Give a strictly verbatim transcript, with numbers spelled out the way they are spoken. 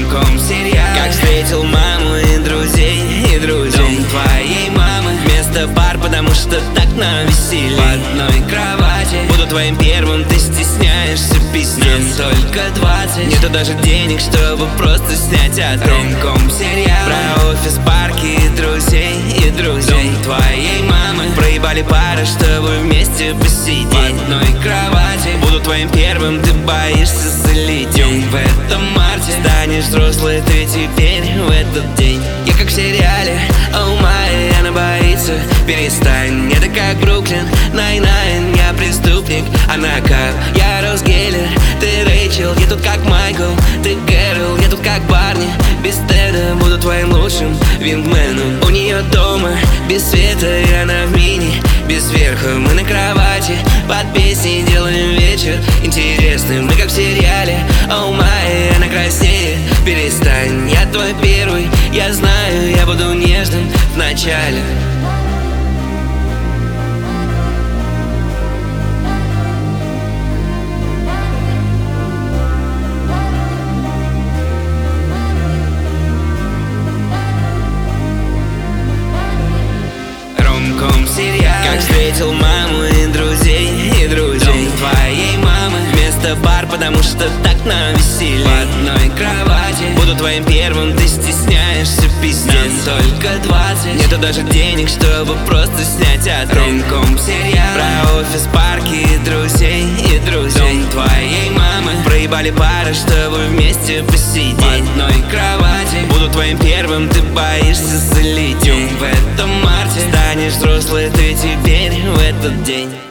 ромком сериал. Как встретил маму и друзей, и друзей. Дом твоей мамы вместо пар, потому что так нам веселье. В одной кровати буду твоим первым, ты стесняешься пиздец. Нам только двадцать, нету даже денег, чтобы просто снять от ромком сериал. Про офис, парки и друзей, и друзей. Дом твоей мамы проебали пары, чтобы вместе посидеть. В одной кровати буду твоим первым, ты боишься залететь. В этом марте станешь взрослой ты теперь в этот день. Я как в сериале, оу май, она боится. Перестань, это как Бруклин Найн-Найн. Я преступник, она как я Росс Геллер. Ты Рэйчел, я тут как Майкл. Ты Кэрол, я тут как Барни. Без Теда буду твоим лучшим вингменом. У нее дома без света, и она в мини без верха. Мы на кровати под песни делаем вечер интересным. Мы как в сериале, оу май, она краснеет. Перестань, я твой первый, я знаю, я буду нежным в начале. Ромком сериал. Как встретил маму и друзей, и друзей. Дом твоей мамы вместо пар, потому что так нам веселье. В одной кровати буду твоим первым, ты стесняешься пиздец. Нам только двадцать, нету даже денег, чтобы просто снять от ромком сериал. Про офис, парки и друзей, и друзей. Дом твоей мамы проебали пары, чтобы вместе посидеть. В одной кровати буду твоим первым, ты боишься залететь. В этом марте станешь взрослой ты теперь в этот день.